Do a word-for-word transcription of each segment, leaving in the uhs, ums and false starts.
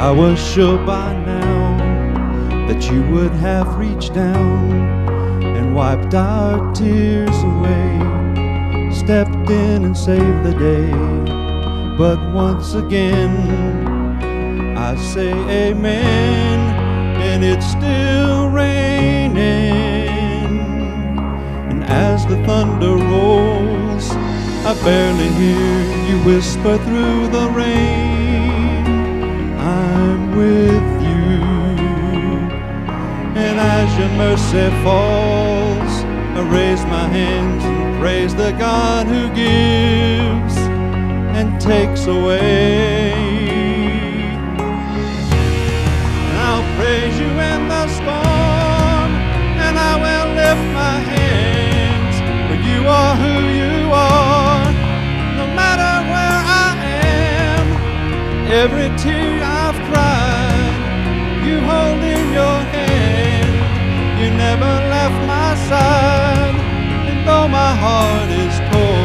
I was sure by now that you would have reached down and wiped our tears away, stepped in and saved the day. But once again I say amen, and it's still raining. And as the thunder rolls, I barely hear you whisper through the rain, I'm with you. And as your mercy falls, I raise my hands and praise the God who gives and takes away. And I'll praise you in the storm, and I will lift my hands, for you are who you are. No matter where I am, every tear I've cried, you hold in your hand. You never left my side, and though my heart is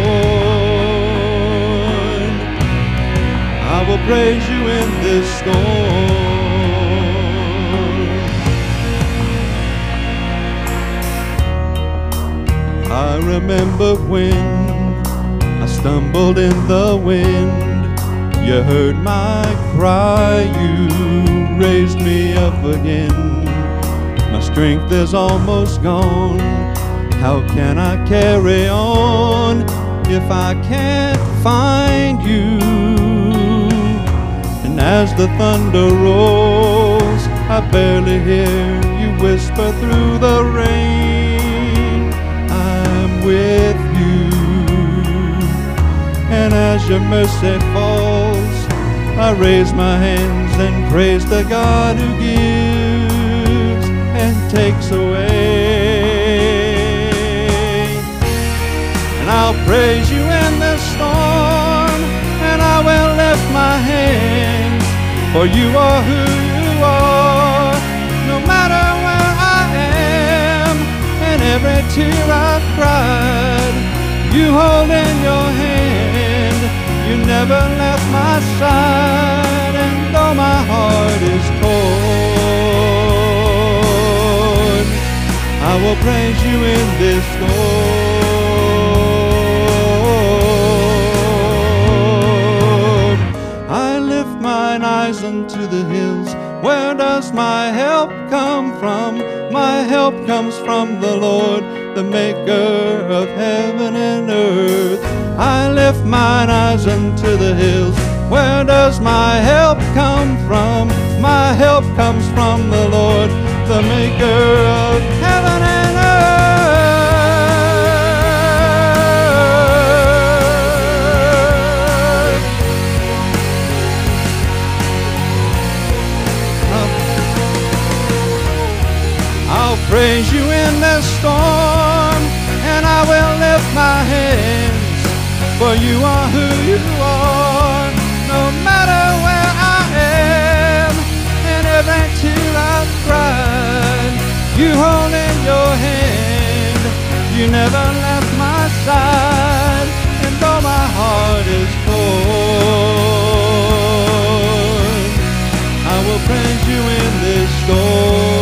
torn, I will praise you in this storm. I remember when I stumbled in the wind, you heard my cry, you raised me up again. My strength is almost gone, how can I carry on if I can't find you? And as the thunder rolls, I barely hear you whisper through the rain, I'm with you. And as your mercy falls, I raise my hands and praise the God who gives and takes away. And I'll praise you in this storm, and I will lift my hands, for you are who you are. No matter where I am, and every tear I've cried, you hold in your hand. You never left my side, and though my heart is torn, I will praise you in this storm. I lift mine eyes unto the hills. Where does my help come from? My help comes from the Lord, the maker of heaven and earth. I lift mine eyes unto the hills. Where does my help come from? My help comes from the Lord, the maker of heaven and earth. I'll, I'll praise you in this storm, and I will lift my hands, for you are who you are. No matter where I am, and every tear I've cried, you hold in your hand. You never left my side, and though my heart is torn, I will praise you in this storm.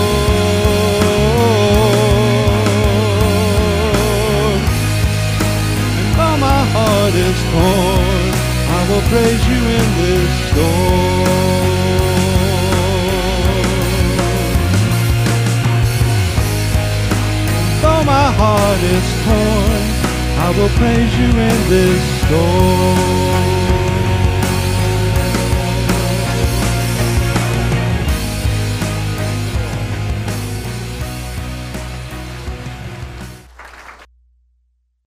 Is torn, I will praise you in this storm. Though my heart is torn, I will praise you in this storm.